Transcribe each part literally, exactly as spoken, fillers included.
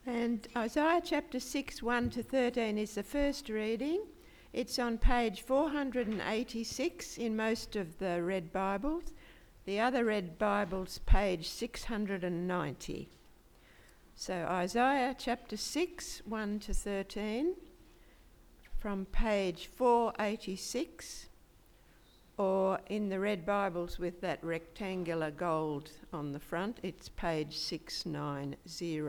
And Isaiah chapter six, one to thirteen is the first reading. It's on page four hundred eighty-six in most of the Red Bibles. The other Red Bibles, page six hundred ninety. So Isaiah chapter six, one to thirteen, from page four eighty-six, or in the Red Bibles with that rectangular gold on the front, it's page six ninety.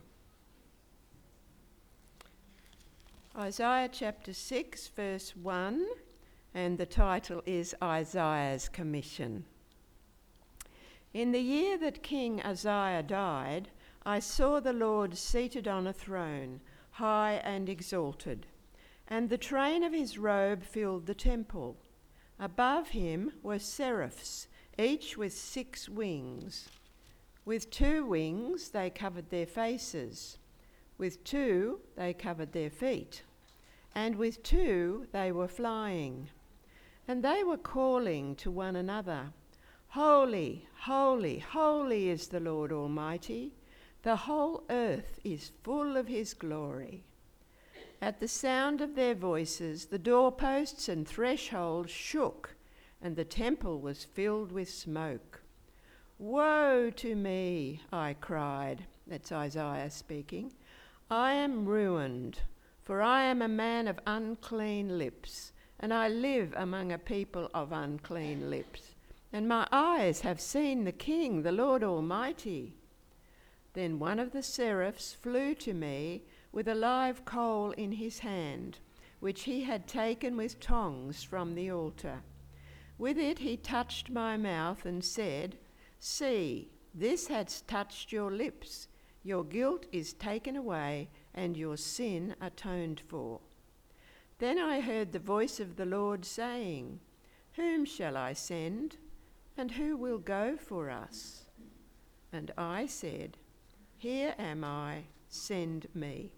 Isaiah chapter six, verse one, and the title is Isaiah's Commission. In the year that King Uzziah died, I saw the Lord seated on a throne, high and exalted, and the train of his robe filled the temple. Above him were seraphs, each with six wings. With two wings they covered their faces. With two they covered their feet, and with two they were flying. And they were calling to one another, Holy, holy, holy is the Lord Almighty. The whole earth is full of his glory. At the sound of their voices, the doorposts and thresholds shook, and the temple was filled with smoke. Woe to me, I cried. That's Isaiah speaking. I am ruined, for I am a man of unclean lips, and I live among a people of unclean lips. And my eyes have seen the King, the Lord Almighty. Then one of the seraphs flew to me with a live coal in his hand, which he had taken with tongs from the altar. With it he touched my mouth and said, See, this has touched your lips. Your guilt is taken away, and your sin atoned for. Then I heard the voice of the Lord saying, Whom shall I send, and who will go for us? And I said, Here am I, send me.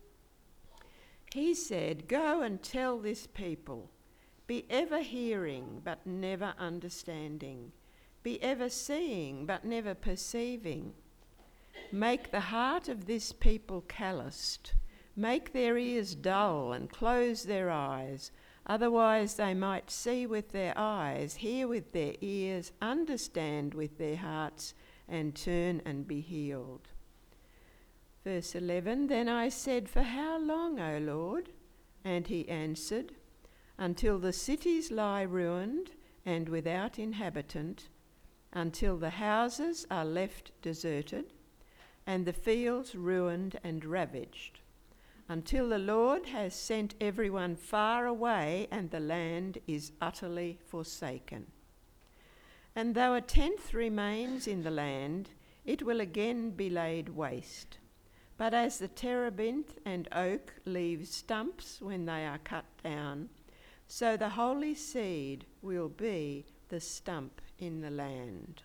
He said, Go and tell this people, be ever hearing but never understanding, be ever seeing but never perceiving. Make the heart of this people calloused, make their ears dull and close their eyes, otherwise they might see with their eyes, hear with their ears, understand with their hearts, and turn and be healed. Verse eleven, Then I said, For how long, O Lord? And he answered, Until the cities lie ruined and without inhabitant, until the houses are left deserted, and the fields ruined and ravaged, until the Lord has sent everyone far away and the land is utterly forsaken. And though a tenth remains in the land, it will again be laid waste. But as the terebinth and oak leave stumps when they are cut down, so the holy seed will be the stump in the land.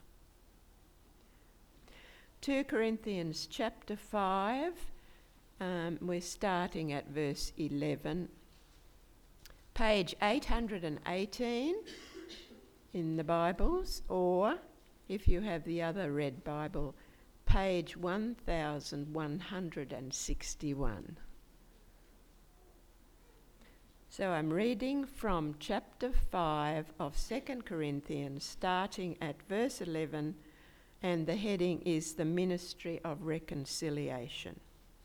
Second Corinthians chapter five, um, we're starting at verse eleven. Page eight hundred eighteen in the Bibles, or if you have the other Red Bible, page one thousand one hundred sixty-one. So I'm reading from chapter five of Second Corinthians, starting at verse eleven, and the heading is the ministry of reconciliation.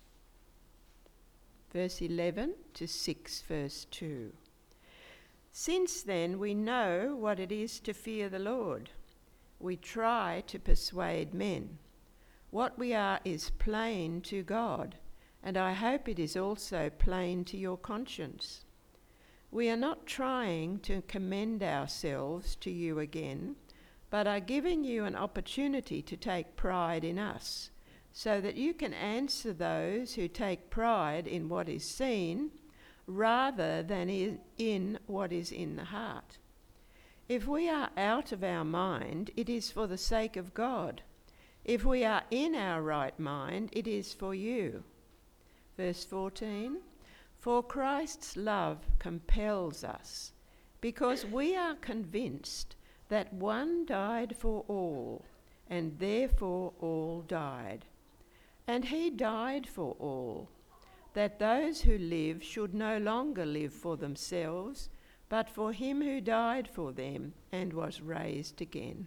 Verse eleven to six, verse two. Since then we know what it is to fear the Lord. We try to persuade men. What we are is plain to God, and I hope it is also plain to your conscience. We are not trying to commend ourselves to you again, but are giving you an opportunity to take pride in us, so that you can answer those who take pride in what is seen rather than in what is in the heart. If we are out of our mind, it is for the sake of God. If we are in our right mind, it is for you. Verse fourteen, For Christ's love compels us, because we are convinced that one died for all, and therefore all died. And he died for all, that those who live should no longer live for themselves, but for him who died for them and was raised again.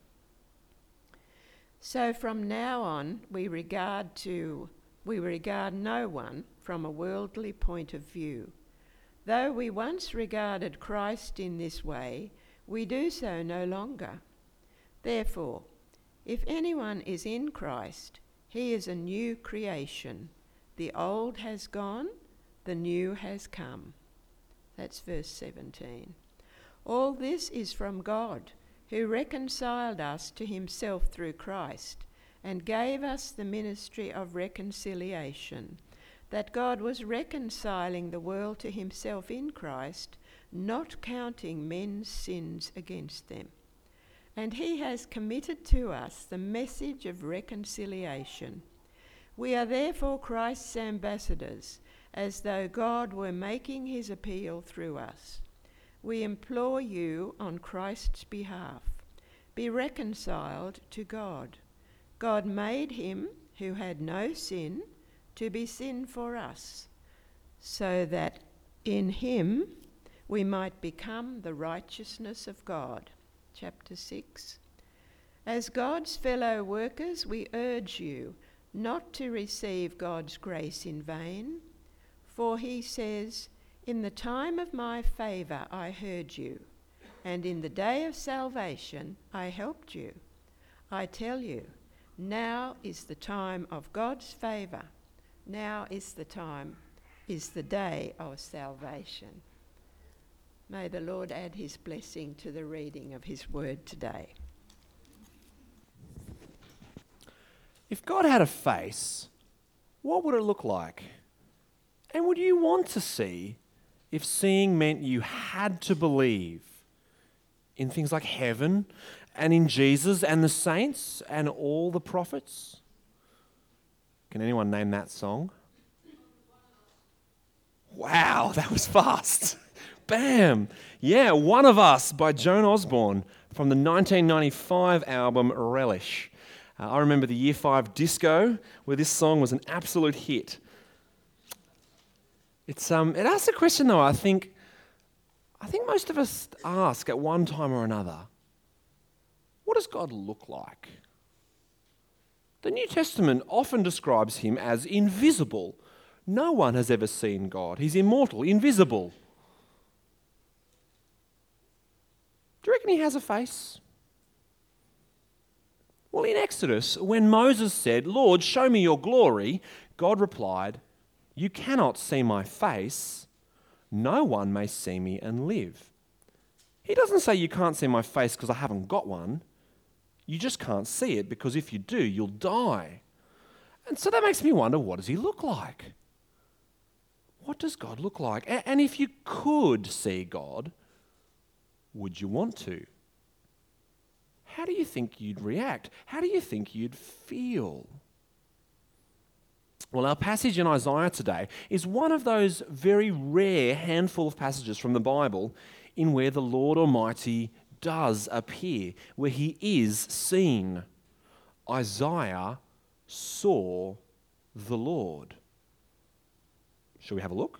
So from now on we regard to we regard no one from a worldly point of view. Though we once regarded Christ in this way, we do so no longer. Therefore, if anyone is in Christ, he is a new creation. The old has gone, the new has come. That's verse seventeen. All this is from God, who reconciled us to himself through Christ, and gave us the ministry of reconciliation, that God was reconciling the world to himself in Christ, not counting men's sins against them. And he has committed to us the message of reconciliation. We are therefore Christ's ambassadors, as though God were making his appeal through us. We implore you on Christ's behalf, be reconciled to God. God made him who had no sin to be sin for us, so that in him we might become the righteousness of God. Chapter six. As God's fellow workers, we urge you not to receive God's grace in vain, for he says, "In the time of my favour I heard you, and in the day of salvation I helped you." I tell you, now is the time of God's favour. Now is the time, is the day of salvation. May the Lord add his blessing to the reading of his word today. If God had a face, what would it look like? And would you want to see if seeing meant you had to believe in things like heaven and in Jesus and the saints and all the prophets? Can anyone name that song? Wow, that was fast. Bam! Yeah, One of Us by Joan Osborne from the nineteen ninety-five album Relish. Uh, I remember the Year five disco where this song was an absolute hit. It's um, it asks a question though, I think, I think most of us ask at one time or another, what does God look like? The New Testament often describes him as invisible. No one has ever seen God. He's immortal, invisible. Do you reckon he has a face? Well, in Exodus, when Moses said, "Lord, show me your glory," God replied, "You cannot see my face. No one may see me and live." He doesn't say you can't see my face because I haven't got one. You just can't see it because if you do, you'll die. And so that makes me wonder, what does he look like? What does God look like? And if you could see God, would you want to? How do you think you'd react? How do you think you'd feel? Well, our passage in Isaiah today is one of those very rare handful of passages from the Bible in where the Lord Almighty does appear, where he is seen. Isaiah saw the Lord. Shall we have a look?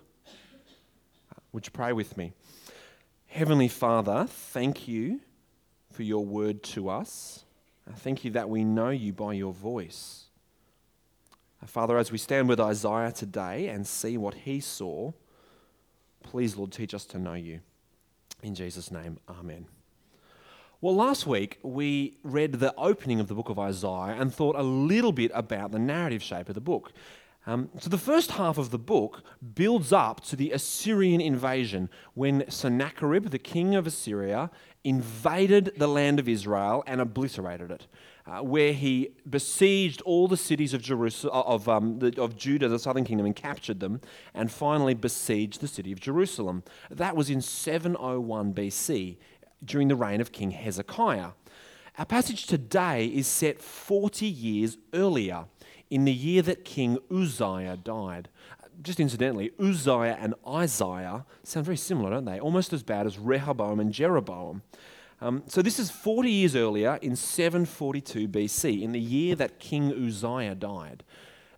Would you pray with me? Heavenly Father, thank you for your word to us. Thank you that we know you by your voice. Father, as we stand with Isaiah today and see what he saw, please, Lord, teach us to know you. In Jesus' name, amen. Well, last week we read the opening of the book of Isaiah and thought a little bit about the narrative shape of the book. Um, so the first half of the book builds up to the Assyrian invasion when Sennacherib, the king of Assyria, invaded the land of Israel and obliterated it, uh, where he besieged all the cities of Jerusalem, of, um, the, of Judah, the southern kingdom, and captured them, and finally besieged the city of Jerusalem. That was in seven oh one B C, during the reign of King Hezekiah. Our passage today is set forty years earlier, in the year that King Uzziah died. Just incidentally, Uzziah and Isaiah sound very similar, don't they? Almost as bad as Rehoboam and Jeroboam. Um, so this is forty years earlier in seven forty-two B C, in the year that King Uzziah died.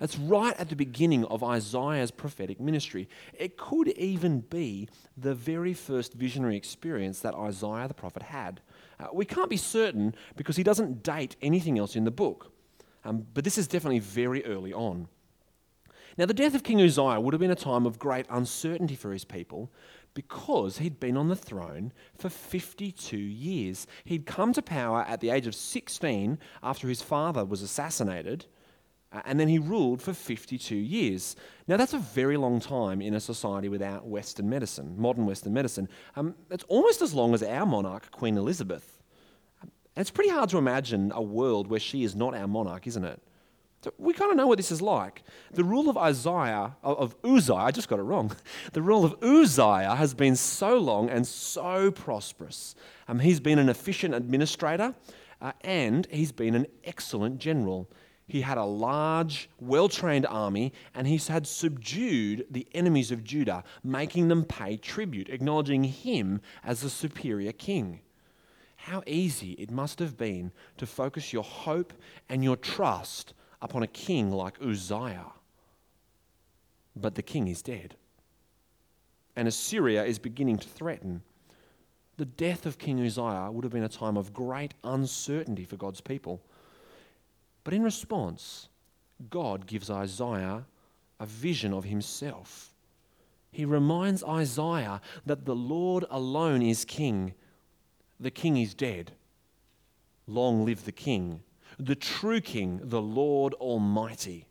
That's right at the beginning of Isaiah's prophetic ministry. It could even be the very first visionary experience that Isaiah the prophet had. Uh, we can't be certain because he doesn't date anything else in the book. Um, but this is definitely very early on. Now, the death of King Uzziah would have been a time of great uncertainty for his people because he'd been on the throne for fifty-two years. He'd come to power at the age of sixteen after his father was assassinated, uh, and then he ruled for fifty-two years. Now, that's a very long time in a society without Western medicine, modern Western medicine. Um, it's almost as long as our monarch, Queen Elizabeth. And it's pretty hard to imagine a world where she is not our monarch, isn't it? So we kind of know what this is like. The rule of Isaiah, of Uzziah, I just got it wrong. The rule of Uzziah has been so long and so prosperous. Um, he's been an efficient administrator uh, and he's been an excellent general. He had a large, well-trained army and he's had subdued the enemies of Judah, making them pay tribute, acknowledging him as the superior king. How easy it must have been to focus your hope and your trust upon a king like Uzziah. But the king is dead. And Assyria is beginning to threaten. The death of King Uzziah would have been a time of great uncertainty for God's people. But in response, God gives Isaiah a vision of himself. He reminds Isaiah that the Lord alone is king. The king is dead. Long live the king. The true king, the Lord Almighty.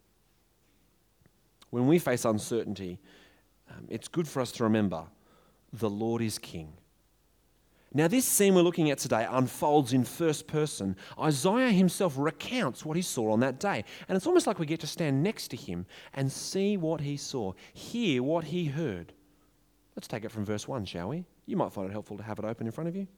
When we face uncertainty, um, it's good for us to remember the Lord is king. Now, this scene we're looking at today unfolds in first person. Isaiah himself recounts what he saw on that day. And it's almost like we get to stand next to him and see what he saw, hear what he heard. Let's take it from verse one, shall we? You might find it helpful to have it open in front of you.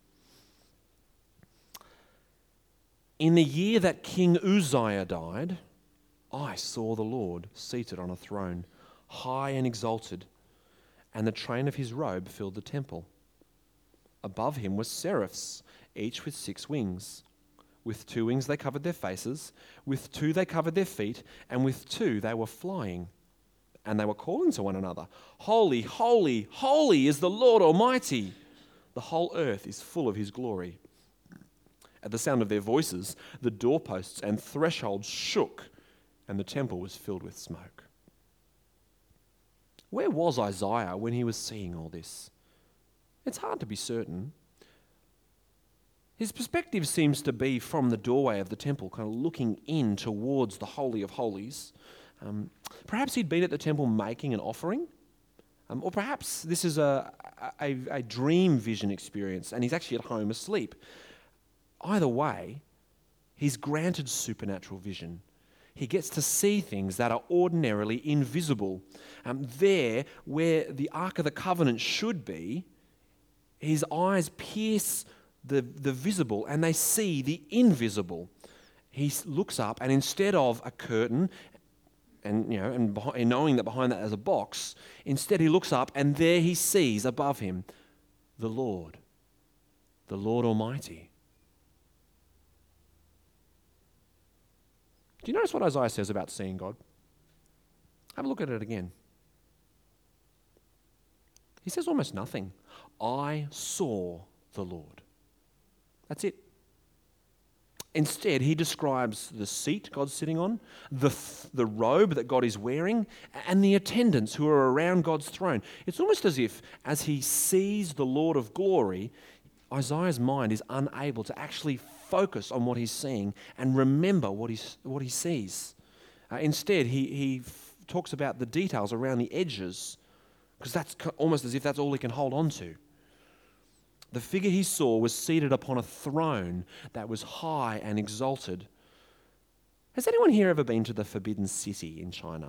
In the year that King Uzziah died, I saw the Lord seated on a throne, high and exalted, and the train of his robe filled the temple. Above him were seraphs, each with six wings. With two wings they covered their faces, with two they covered their feet, and with two they were flying. And they were calling to one another, Holy, holy, holy is the Lord Almighty. The whole earth is full of his glory. At the sound of their voices, the doorposts and thresholds shook, and the temple was filled with smoke. Where was Isaiah when he was seeing all this? It's hard to be certain. His perspective seems to be from the doorway of the temple, kind of looking in towards the Holy of Holies. Um, perhaps he'd been at the temple making an offering, um, or perhaps this is a, a, a dream vision experience, and he's actually at home asleep. Either way, he's granted supernatural vision. He gets to see things that are ordinarily invisible. Um, there, where the Ark of the Covenant should be, his eyes pierce the, the visible and they see the invisible. He looks up and instead of a curtain, and you know, and, behind, and knowing that behind that there's a box, instead he looks up and there he sees above him the Lord, the Lord Almighty. Do you notice what Isaiah says about seeing God? Have a look at it again. He says almost nothing. I saw the Lord. That's it. Instead, he describes the seat God's sitting on, the, th- the robe that God is wearing, and the attendants who are around God's throne. It's almost as if, as he sees the Lord of glory, Isaiah's mind is unable to actually focus on what he's seeing and remember what, he's, what he sees. Uh, instead, he, he f- talks about the details around the edges, because that's almost as if that's all he can hold on to. The figure he saw was seated upon a throne that was high and exalted. Has anyone here ever been to the Forbidden City in China?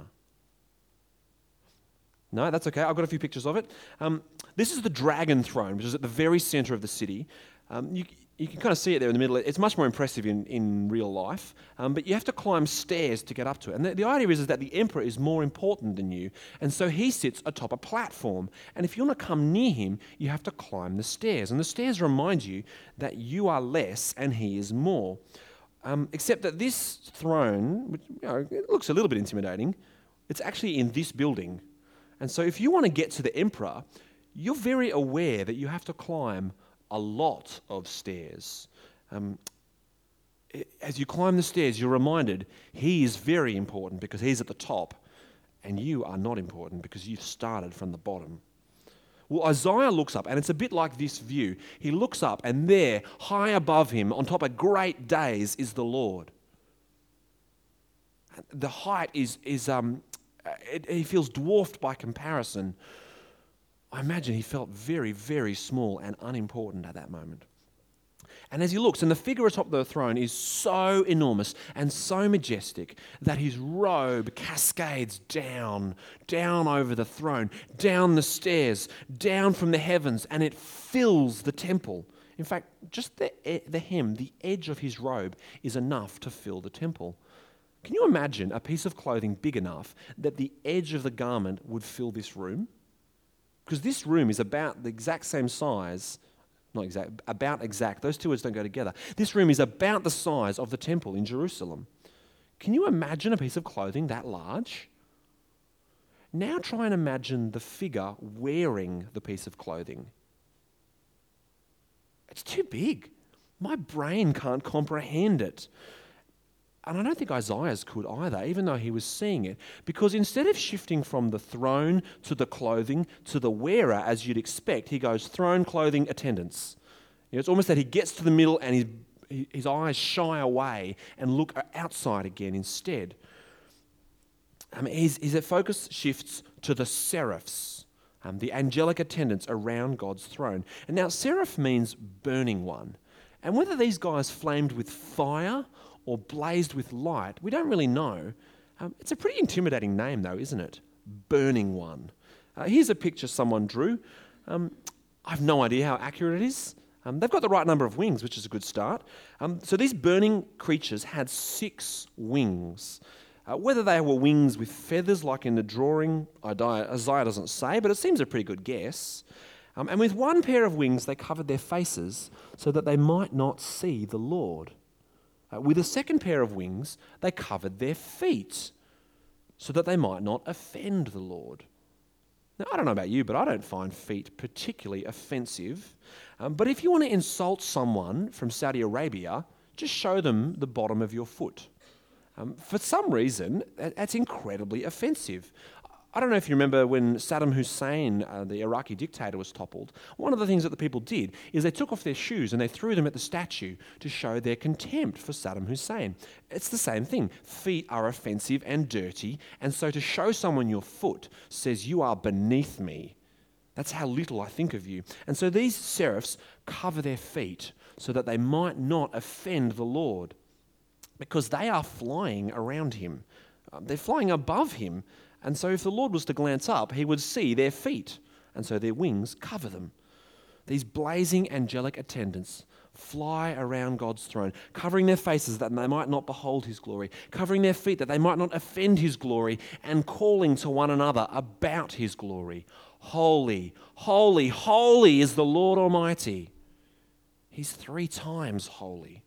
No, that's okay. I've got a few pictures of it. Um, this is the Dragon Throne, which is at the very center of the city. Um, you, you can kind of see it there in the middle. It's much more impressive in, in real life, um, but you have to climb stairs to get up to it. And the, the idea is, is that the emperor is more important than you, and so he sits atop a platform. And if you want to come near him, you have to climb the stairs. And the stairs remind you that you are less and he is more. Um, except that this throne, which, you know, it looks a little bit intimidating, it's actually in this building. And so if you want to get to the emperor, you're very aware that you have to climb a lot of stairs. Um, as you climb the stairs, you're reminded he is very important because he's at the top, and you are not important because you've started from the bottom. Well, Isaiah looks up, and it's a bit like this view. He looks up, and there, high above him, on top of great days, is the Lord. The height is, is um, it, he feels dwarfed by comparison. I imagine he felt very, very small and unimportant at that moment. And as he looks, and the figure atop the throne is so enormous and so majestic that his robe cascades down, down over the throne, down the stairs, down from the heavens, and it fills the temple. In fact, just the, the hem, the edge of his robe is enough to fill the temple. Can you imagine a piece of clothing big enough that the edge of the garment would fill this room? Because this room is about the exact same size. Not exact, about exact. Those two words don't go together. This room is about the size of the temple in Jerusalem. Can you imagine a piece of clothing that large? Now try and imagine the figure wearing the piece of clothing. It's too big. My brain can't comprehend it. And I don't think Isaiah's could either, even though he was seeing it. Because instead of shifting from the throne to the clothing to the wearer, as you'd expect, he goes throne, clothing, attendance. You know, it's almost that he gets to the middle and his, his eyes shy away and look outside again instead. I mean, his, his focus shifts to the seraphs, um, the angelic attendants around God's throne. And now, seraph means burning one. And whether these guys flamed with fire or blazed with light, we don't really know. Um, it's a pretty intimidating name though, isn't it? Burning one. Uh, here's a picture someone drew. Um, I have no idea how accurate it is. Um, they've got the right number of wings, which is a good start. Um, so these burning creatures had six wings. Uh, whether they were wings with feathers like in the drawing, Isaiah doesn't say, but it seems a pretty good guess. Um, and with one pair of wings, they covered their faces so that they might not see the Lord. Uh, with a second pair of wings, they covered their feet so that they might not offend the Lord. Now, I don't know about you, but I don't find feet particularly offensive. Um, but if you want to insult someone from Saudi Arabia, just show them the bottom of your foot. Um, for some reason, that's incredibly offensive. I don't know if you remember when Saddam Hussein, uh, the Iraqi dictator, was toppled. One of the things that the people did is they took off their shoes and they threw them at the statue to show their contempt for Saddam Hussein. It's the same thing. Feet are offensive and dirty, and so to show someone your foot says you are beneath me. That's how little I think of you. And so these seraphs cover their feet so that they might not offend the Lord, because they are flying around him. Um, they're flying above him. And so if the Lord was to glance up, he would see their feet, and so their wings cover them. These blazing angelic attendants fly around God's throne, covering their faces that they might not behold his glory, covering their feet that they might not offend his glory, and calling to one another about his glory. Holy, holy, holy is the Lord Almighty. He's three times holy.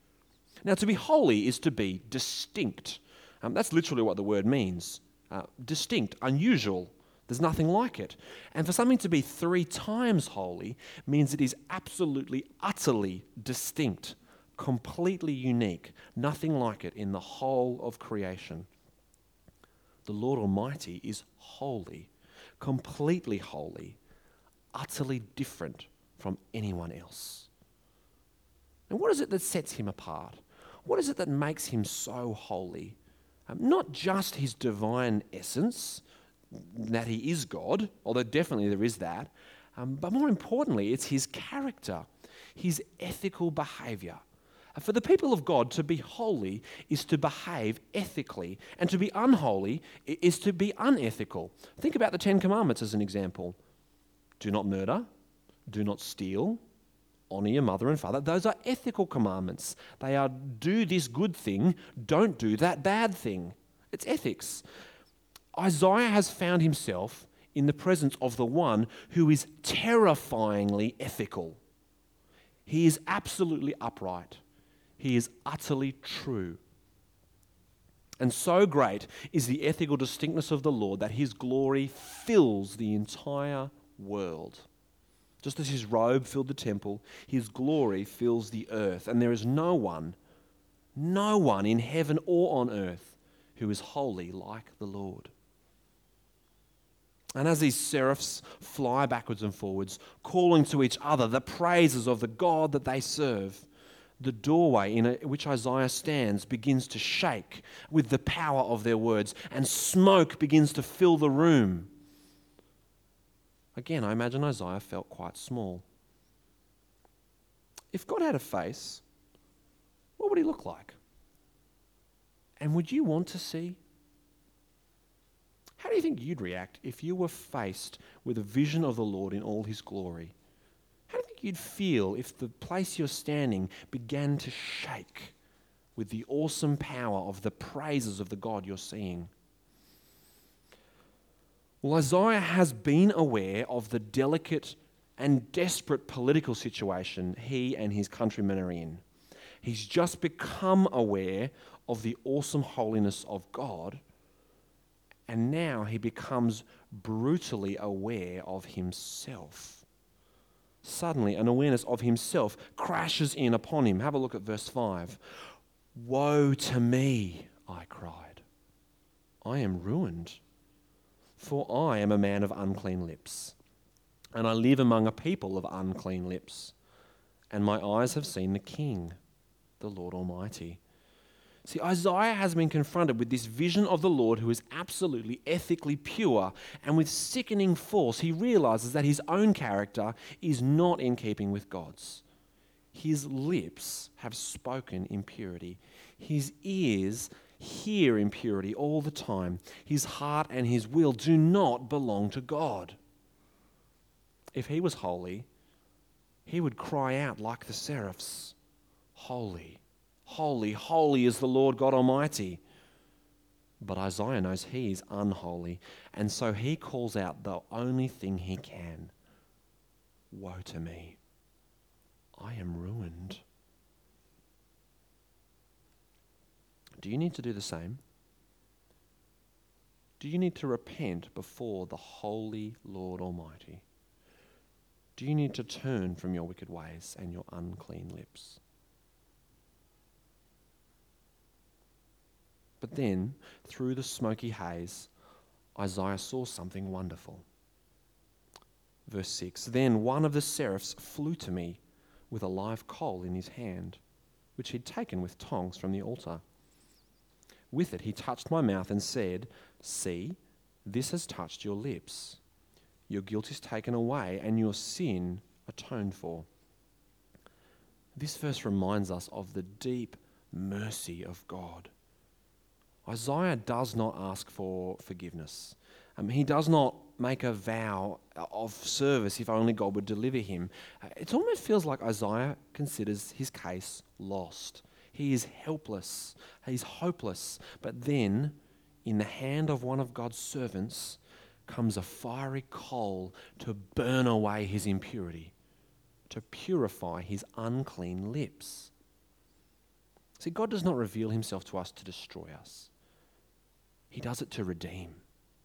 Now, to be holy is to be distinct. Um, that's literally what the word means. Uh, distinct, unusual. There's nothing like it. And for something to be three times holy means it is absolutely, utterly distinct, completely unique, nothing like it in the whole of creation. The Lord Almighty is holy, completely holy, utterly different from anyone else. And what is it that sets him apart? What is it that makes him so holy? Um, not just his divine essence, that he is God, although definitely there is that, um, but more importantly, it's his character, his ethical behaviour. Uh, for the people of God, to be holy is to behave ethically, and to be unholy is to be unethical. Think about the Ten Commandments as an example. Do not murder, do not steal, honour your mother and father. Those are ethical commandments. They are do this good thing, don't do that bad thing. It's ethics. Isaiah has found himself in the presence of the one who is terrifyingly ethical. He is absolutely upright. He is utterly true. And so great is the ethical distinctness of the Lord that his glory fills the entire world. Just as his robe filled the temple, his glory fills the earth. And there is no one, no one in heaven or on earth who is holy like the Lord. And as these seraphs fly backwards and forwards, calling to each other the praises of the God that they serve, the doorway in which Isaiah stands begins to shake with the power of their words, and smoke begins to fill the room. Again, I imagine Isaiah felt quite small. If God had a face, what would he look like? And would you want to see? How do you think you'd react if you were faced with a vision of the Lord in all his glory? How do you think you'd feel if the place you're standing began to shake with the awesome power of the praises of the God you're seeing? Well, Isaiah has been aware of the delicate and desperate political situation he and his countrymen are in. He's just become aware of the awesome holiness of God, and now he becomes brutally aware of himself. Suddenly, an awareness of himself crashes in upon him. Have a look at verse five. "Woe to me," I cried. "I am ruined, for I am a man of unclean lips, and I live among a people of unclean lips, and my eyes have seen the King, the Lord Almighty." See, Isaiah has been confronted with this vision of the Lord who is absolutely ethically pure, and with sickening force he realizes that his own character is not in keeping with God's. His lips have spoken impurity. His ears hear impurity all the time. His heart and his will do not belong to God. If he was holy, he would cry out like the seraphs, "Holy, holy, holy is the Lord God Almighty." But Isaiah knows he is unholy, and so he calls out the only thing he can. "Woe to me, I am ruined." Do you need to do the same? Do you need to repent before the holy Lord Almighty? Do you need to turn from your wicked ways and your unclean lips? But then, through the smoky haze, Isaiah saw something wonderful. Verse six, "Then one of the seraphs flew to me with a live coal in his hand, which he'd taken with tongs from the altar. With it he touched my mouth and said, 'See, this has touched your lips. Your guilt is taken away and your sin atoned for.'" This verse reminds us of the deep mercy of God. Isaiah does not ask for forgiveness. Um, he does not make a vow of service if only God would deliver him. Uh, it almost feels like Isaiah considers his case lost. He is helpless. He's hopeless. But then, in the hand of one of God's servants, comes a fiery coal to burn away his impurity, to purify his unclean lips. See, God does not reveal himself to us to destroy us. He does it to redeem.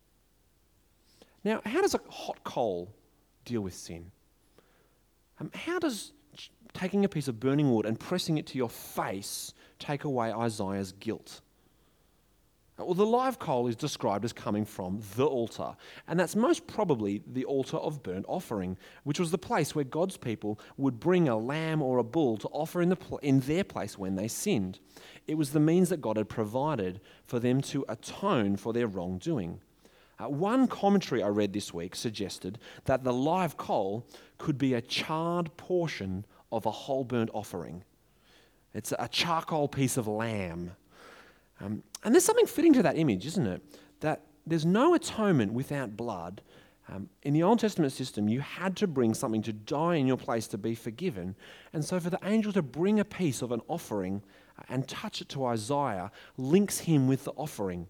Now, how does a hot coal deal with sin? Um, how does ch- taking a piece of burning wood and pressing it to your face take away Isaiah's guilt? Well, the live coal is described as coming from the altar, and that's most probably the altar of burnt offering, which was the place where God's people would bring a lamb or a bull to offer in, the pl- in their place when they sinned. It was the means that God had provided for them to atone for their wrongdoing. Uh, one commentary I read this week suggested that the live coal could be a charred portion of a whole burnt offering. It's a charcoal piece of lamb. Um, and there's something fitting to that image, isn't it? That there's no atonement without blood. Um, in the Old Testament system, you had to bring something to die in your place to be forgiven. And so for the angel to bring a piece of an offering and touch it to Isaiah links him with the offering.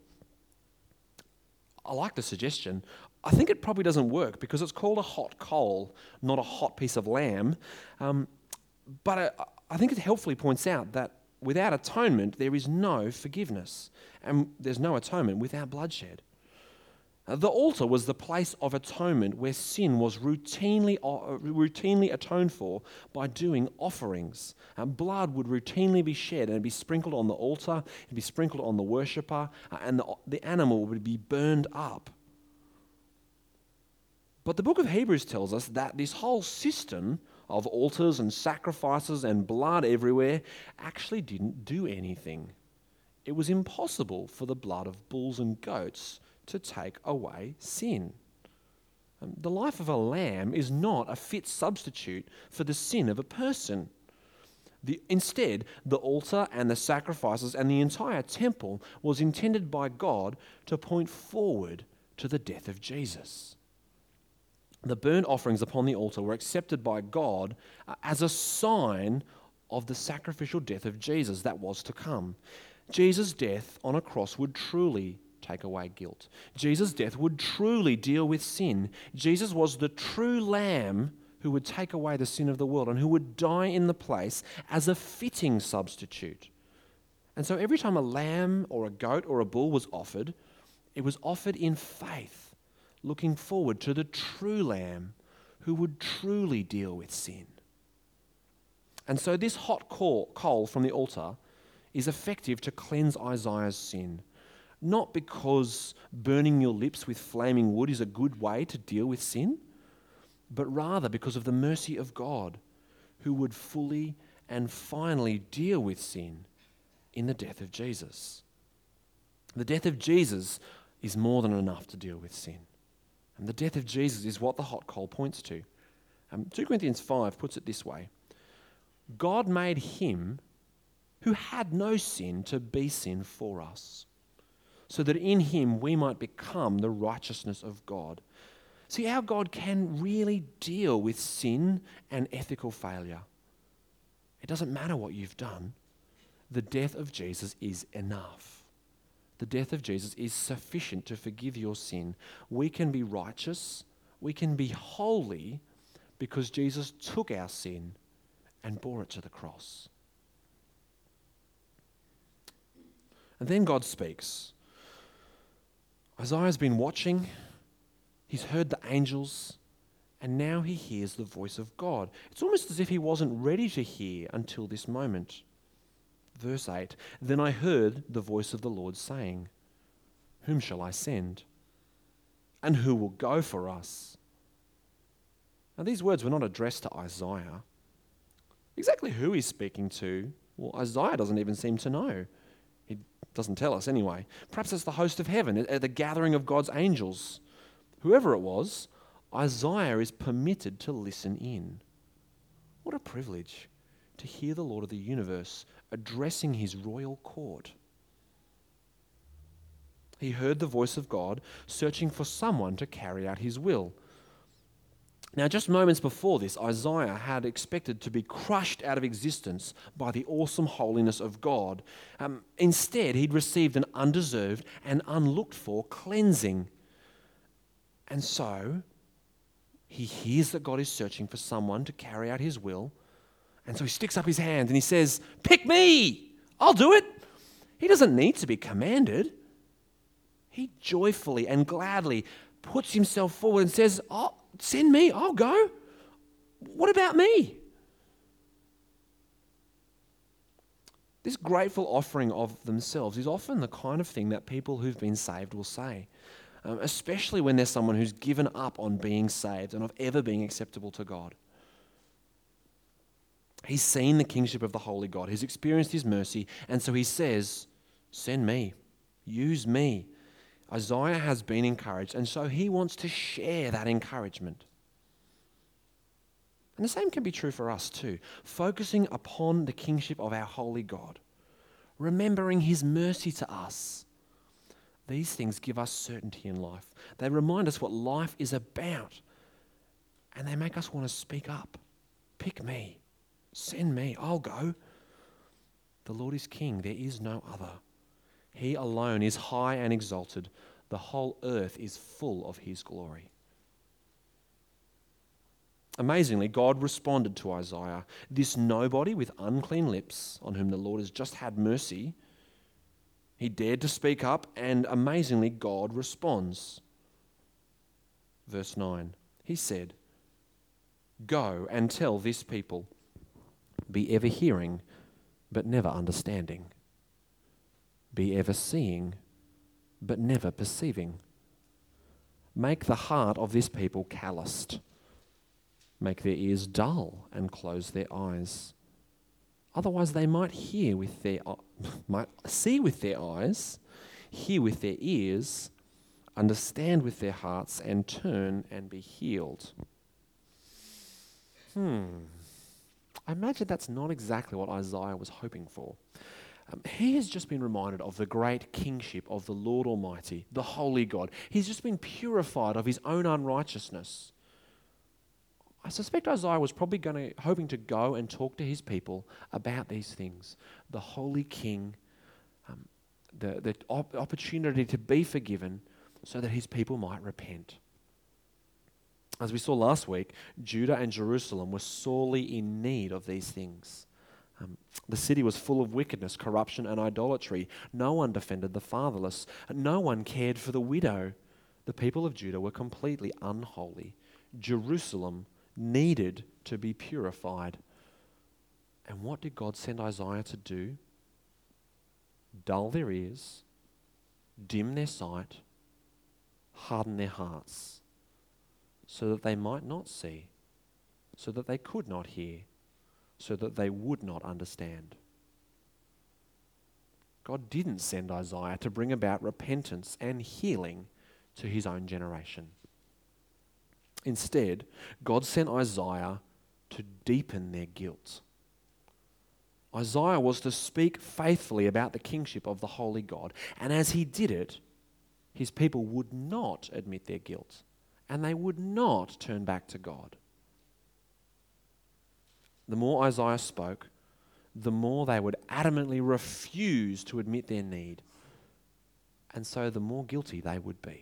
I like the suggestion. I think it probably doesn't work because it's called a hot coal, not a hot piece of lamb. Um, but I, I think it helpfully points out that without atonement, there is no forgiveness. And there's no atonement without bloodshed. Uh, The altar was the place of atonement where sin was routinely uh, routinely atoned for by doing offerings. Uh, blood would routinely be shed and be sprinkled on the altar, it'd be sprinkled on the worshipper, uh, and the, the animal would be burned up. But the book of Hebrews tells us that this whole system of altars and sacrifices and blood everywhere actually didn't do anything. It was impossible for the blood of bulls and goats to take away sin. Um, the life of a lamb is not a fit substitute for the sin of a person. The, instead, the altar and the sacrifices and the entire temple was intended by God to point forward to the death of Jesus. The burnt offerings upon the altar were accepted by God uh, as a sign of the sacrificial death of Jesus that was to come. Jesus' death on a cross would truly take away guilt. Jesus' death would truly deal with sin. Jesus was the true lamb who would take away the sin of the world and who would die in the place as a fitting substitute. And so every time a lamb or a goat or a bull was offered, it was offered in faith, looking forward to the true lamb who would truly deal with sin. And so this hot coal from the altar is effective to cleanse Isaiah's sin. Not because burning your lips with flaming wood is a good way to deal with sin, but rather because of the mercy of God, who would fully and finally deal with sin in the death of Jesus. The death of Jesus is more than enough to deal with sin. And the death of Jesus is what the hot coal points to. Um, Second Corinthians five puts it this way: God made him who had no sin to be sin for us, so that in him we might become the righteousness of God. See how God can really deal with sin and ethical failure. It doesn't matter what you've done. The death of Jesus is enough. The death of Jesus is sufficient to forgive your sin. We can be righteous, we can be holy, because Jesus took our sin and bore it to the cross. And then God speaks. Isaiah's been watching, he's heard the angels, and now he hears the voice of God. It's almost as if he wasn't ready to hear until this moment. Verse eight, then I heard the voice of the Lord saying, whom shall I send? And who will go for us? Now these words were not addressed to Isaiah. Exactly who he's speaking to, well, Isaiah doesn't even seem to know. He doesn't tell us anyway. Perhaps it's the host of heaven, at the gathering of God's angels. Whoever it was, Isaiah is permitted to listen in. What a privilege to hear the Lord of the universe addressing his royal court. He heard the voice of God searching for someone to carry out his will. Now, just moments before this, Isaiah had expected to be crushed out of existence by the awesome holiness of God. Um, instead, he'd received an undeserved and unlooked for cleansing. And so, he hears that God is searching for someone to carry out his will. And so he sticks up his hand and he says, pick me, I'll do it. He doesn't need to be commanded. He joyfully and gladly puts himself forward and says, oh, send me, I'll go. What about me? This grateful offering of themselves is often the kind of thing that people who've been saved will say, um, especially when there's someone who's given up on being saved and of ever being acceptable to God. He's seen the kingship of the holy God. He's experienced his mercy, and so he says, send me, use me. Isaiah has been encouraged, and so he wants to share that encouragement. And the same can be true for us too, focusing upon the kingship of our holy God, remembering his mercy to us. These things give us certainty in life. They remind us what life is about, and they make us want to speak up. Pick me, send me, I'll go. The Lord is king, there is no other. He alone is high and exalted. The whole earth is full of his glory. Amazingly, God responded to Isaiah, this nobody with unclean lips, on whom the Lord has just had mercy. He dared to speak up, and amazingly, God responds. Verse nine, he said, "Go and tell this people, be ever hearing, but never understanding. Be ever seeing, but never perceiving. Make the heart of this people calloused. Make their ears dull and close their eyes. Otherwise they might hear with their might see with their eyes, hear with their ears, understand with their hearts, and turn and be healed." Hmm. I imagine that's not exactly what Isaiah was hoping for. Um, he has just been reminded of the great kingship of the Lord Almighty, the holy God. He's just been purified of his own unrighteousness. I suspect Isaiah was probably going to, hoping to go and talk to his people about these things. The holy king, um, the, the op- opportunity to be forgiven so that his people might repent. As we saw last week, Judah and Jerusalem were sorely in need of these things. Um, the city was full of wickedness, corruption, and idolatry. No one defended the fatherless. No one cared for the widow. The people of Judah were completely unholy. Jerusalem needed to be purified. And what did God send Isaiah to do? Dull their ears, dim their sight, harden their hearts, so that they might not see, so that they could not hear, so that they would not understand. God didn't send Isaiah to bring about repentance and healing to his own generation. Instead, God sent Isaiah to deepen their guilt. Isaiah was to speak faithfully about the kingship of the holy God, and as he did it, his people would not admit their guilt, and they would not turn back to God. The more Isaiah spoke, the more they would adamantly refuse to admit their need, and so the more guilty they would be.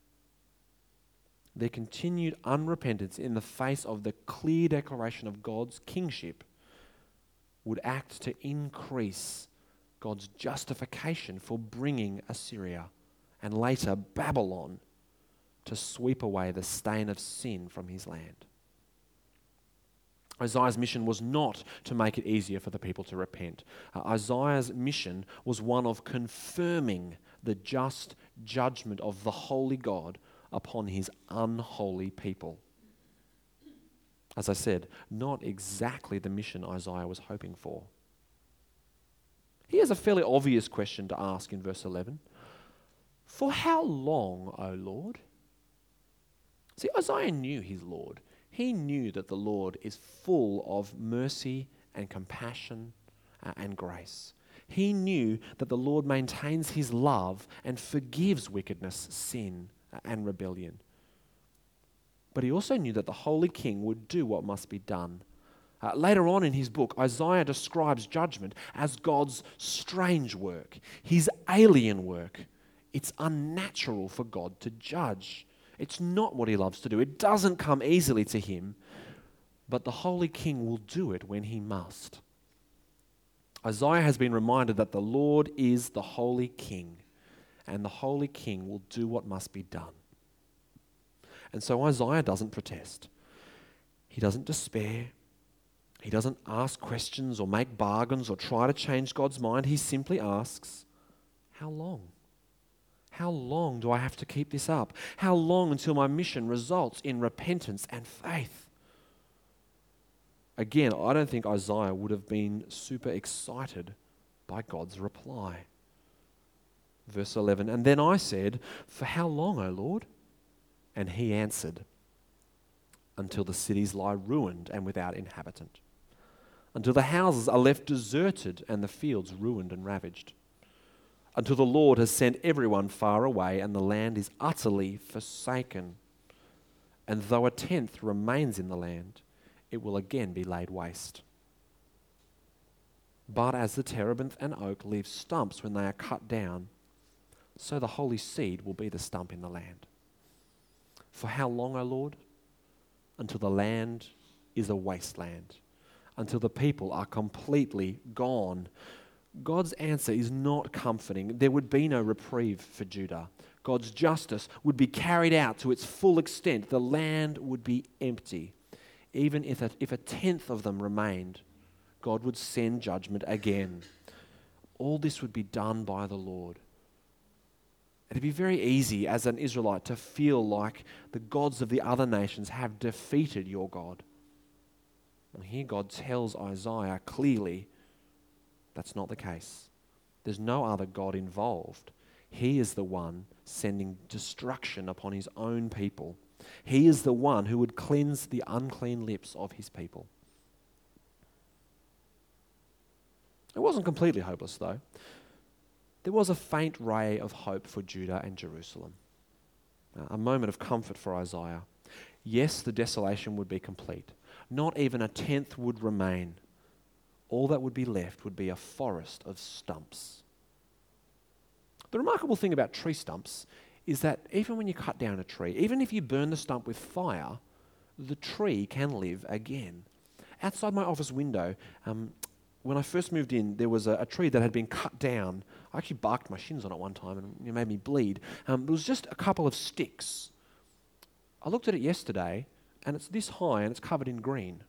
Their continued unrepentance in the face of the clear declaration of God's kingship would act to increase God's justification for bringing Assyria and later Babylon to sweep away the stain of sin from his land. Isaiah's mission was not to make it easier for the people to repent. Uh, Isaiah's mission was one of confirming the just judgment of the holy God upon his unholy people. As I said, not exactly the mission Isaiah was hoping for. Here's a fairly obvious question to ask in verse eleven. For how long, O Lord? See, Isaiah knew his Lord. He knew that the Lord is full of mercy and compassion uh, and grace. He knew that the Lord maintains his love and forgives wickedness, sin, uh, and rebellion. But he also knew that the Holy King would do what must be done. Uh, later on in his book, Isaiah describes judgment as God's strange work, his alien work. It's unnatural for God to judge. It's not what he loves to do. It doesn't come easily to him, but the Holy King will do it when he must. Isaiah has been reminded that the Lord is the Holy King, and the Holy King will do what must be done. And so Isaiah doesn't protest. He doesn't despair. He doesn't ask questions or make bargains or try to change God's mind. He simply asks, how long? How long do I have to keep this up? How long until my mission results in repentance and faith? Again, I don't think Isaiah would have been super excited by God's reply. Verse eleven, and then I said, for how long, O Lord? And he answered, until the cities lie ruined and without inhabitant, until the houses are left deserted and the fields ruined and ravaged, until the Lord has sent everyone far away and the land is utterly forsaken. And though a tenth remains in the land, it will again be laid waste. But as the terebinth and oak leave stumps when they are cut down, so the holy seed will be the stump in the land. For how long, O Lord? Until the land is a wasteland, until the people are completely gone. God's answer is not comforting. There would be no reprieve for Judah. God's justice would be carried out to its full extent. The land would be empty. Even if a, if a tenth of them remained, God would send judgment again. All this would be done by the Lord. It'd be very easy as an Israelite to feel like the gods of the other nations have defeated your God. And here God tells Isaiah clearly that's not the case. There's no other God involved. He is the one sending destruction upon his own people. He is the one who would cleanse the unclean lips of his people. It wasn't completely hopeless, though. There was a faint ray of hope for Judah and Jerusalem. A moment of comfort for Isaiah. Yes, the desolation would be complete. Not even a tenth would remain. All that would be left would be a forest of stumps. The remarkable thing about tree stumps is that even when you cut down a tree, even if you burn the stump with fire, the tree can live again. Outside my office window, um, when I first moved in, there was a, a tree that had been cut down. I actually barked my shins on it one time and it made me bleed. Um, it was just a couple of sticks. I looked at it yesterday and it's this high and it's covered in green.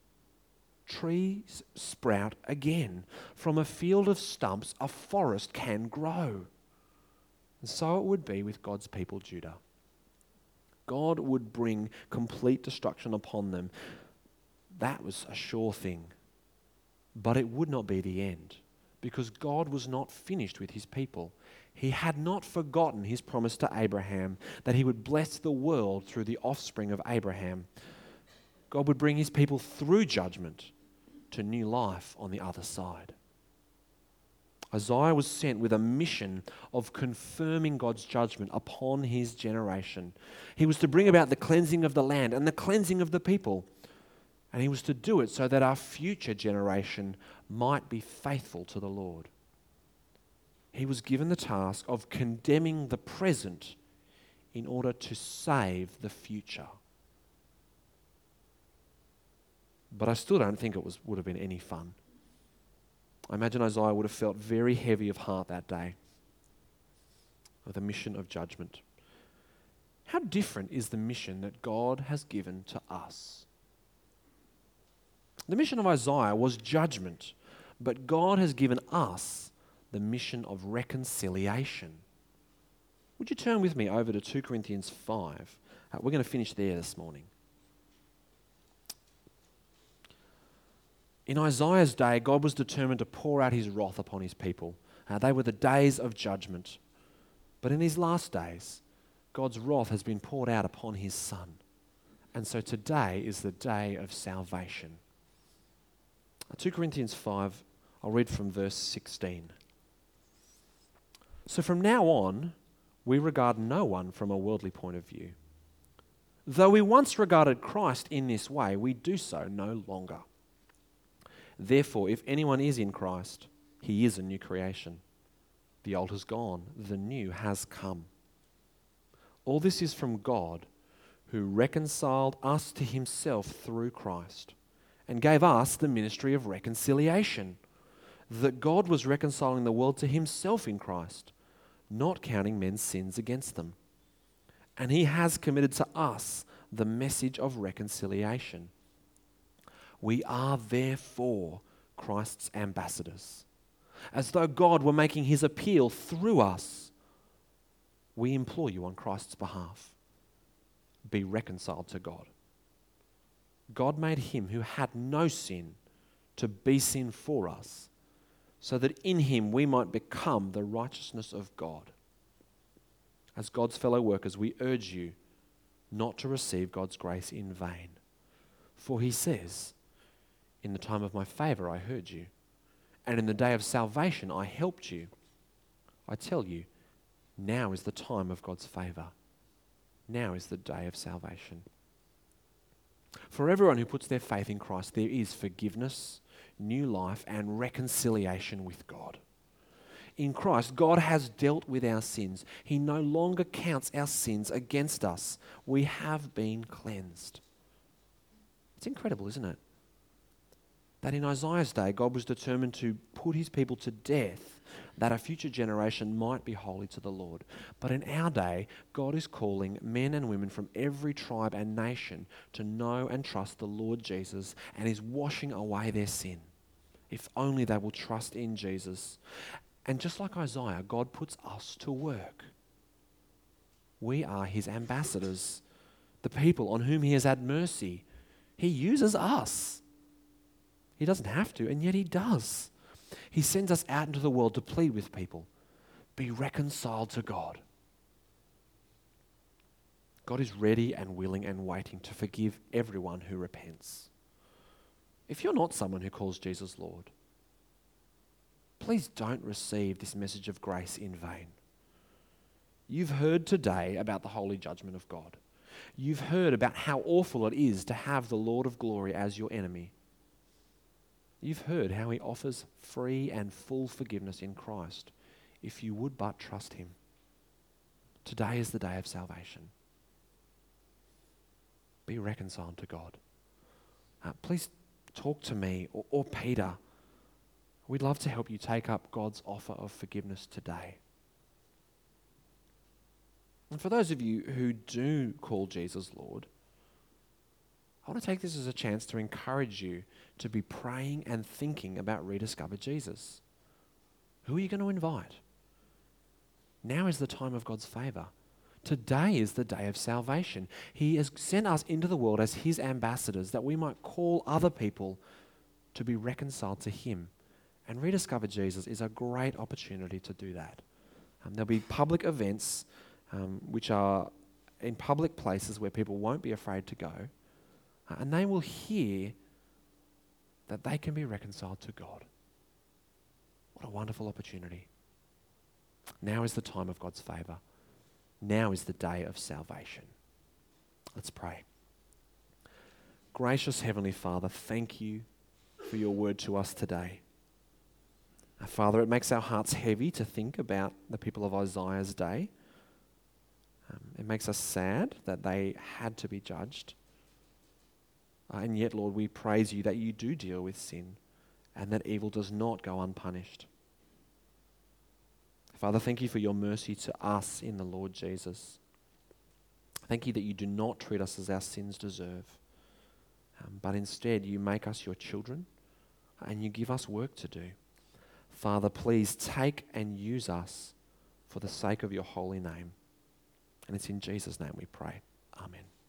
Trees sprout again. From a field of stumps, a forest can grow. And so it would be with God's people, Judah. God would bring complete destruction upon them. That was a sure thing. But it would not be the end, because God was not finished with his people. He had not forgotten his promise to Abraham that he would bless the world through the offspring of Abraham. God would bring his people through judgment to new life on the other side. Isaiah was sent with a mission of confirming God's judgment upon his generation. He was to bring about the cleansing of the land and the cleansing of the people. And he was to do it so that our future generation might be faithful to the Lord. He was given the task of condemning the present in order to save the future. But I still don't think it was, would have been any fun. I imagine Isaiah would have felt very heavy of heart that day with the mission of judgment. How different is the mission that God has given to us? The mission of Isaiah was judgment, but God has given us the mission of reconciliation. Would you turn with me over to two Corinthians five? Uh, we're going to finish there this morning. In Isaiah's day, God was determined to pour out his wrath upon his people. Uh, they were the days of judgment. But in these last days, God's wrath has been poured out upon his Son. And so today is the day of salvation. two Corinthians five, I'll read from verse sixteen. So from now on, we regard no one from a worldly point of view. Though we once regarded Christ in this way, we do so no longer. Therefore, if anyone is in Christ, he is a new creation. The old has gone, the new has come. All this is from God, who reconciled us to himself through Christ and gave us the ministry of reconciliation, that God was reconciling the world to himself in Christ, not counting men's sins against them. And he has committed to us the message of reconciliation. We are therefore Christ's ambassadors. As though God were making his appeal through us, we implore you on Christ's behalf, be reconciled to God. God made him who had no sin to be sin for us, so that in him we might become the righteousness of God. As God's fellow workers, we urge you not to receive God's grace in vain. For he says, in the time of my favor I heard you, and in the day of salvation I helped you. I tell you, now is the time of God's favor. Now is the day of salvation. For everyone who puts their faith in Christ, there is forgiveness, new life, and reconciliation with God. In Christ, God has dealt with our sins. He no longer counts our sins against us. We have been cleansed. It's incredible, isn't it? That in Isaiah's day, God was determined to put his people to death, that a future generation might be holy to the Lord. But in our day, God is calling men and women from every tribe and nation to know and trust the Lord Jesus, and is washing away their sin, if only they will trust in Jesus. And just like Isaiah, God puts us to work. We are his ambassadors, the people on whom he has had mercy. He uses us. He doesn't have to, and yet he does. He sends us out into the world to plead with people. Be reconciled to God. God is ready and willing and waiting to forgive everyone who repents. If you're not someone who calls Jesus Lord, please don't receive this message of grace in vain. You've heard today about the holy judgment of God. You've heard about how awful it is to have the Lord of glory as your enemy. You've heard how he offers free and full forgiveness in Christ if you would but trust him. Today is the day of salvation. Be reconciled to God. Uh, please talk to me or, or Peter. We'd love to help you take up God's offer of forgiveness today. And for those of you who do call Jesus Lord, I want to take this as a chance to encourage you to be praying and thinking about Rediscover Jesus. Who are you going to invite? Now is the time of God's favour. Today is the day of salvation. He has sent us into the world as his ambassadors that we might call other people to be reconciled to him. And Rediscover Jesus is a great opportunity to do that. Um, there'll be public events um, which are in public places where people won't be afraid to go. Uh, and they will hear that they can be reconciled to God. What a wonderful opportunity. Now is the time of God's favour. Now is the day of salvation. Let's pray. Gracious Heavenly Father, thank you for your word to us today. Uh, Father, it makes our hearts heavy to think about the people of Isaiah's day. Um, it makes us sad that they had to be judged. Uh, and yet, Lord, we praise you that you do deal with sin and that evil does not go unpunished. Father, thank you for your mercy to us in the Lord Jesus. Thank you that you do not treat us as our sins deserve, um, but instead you make us your children and you give us work to do. Father, please take and use us for the sake of your holy name. And it's in Jesus' name we pray. Amen.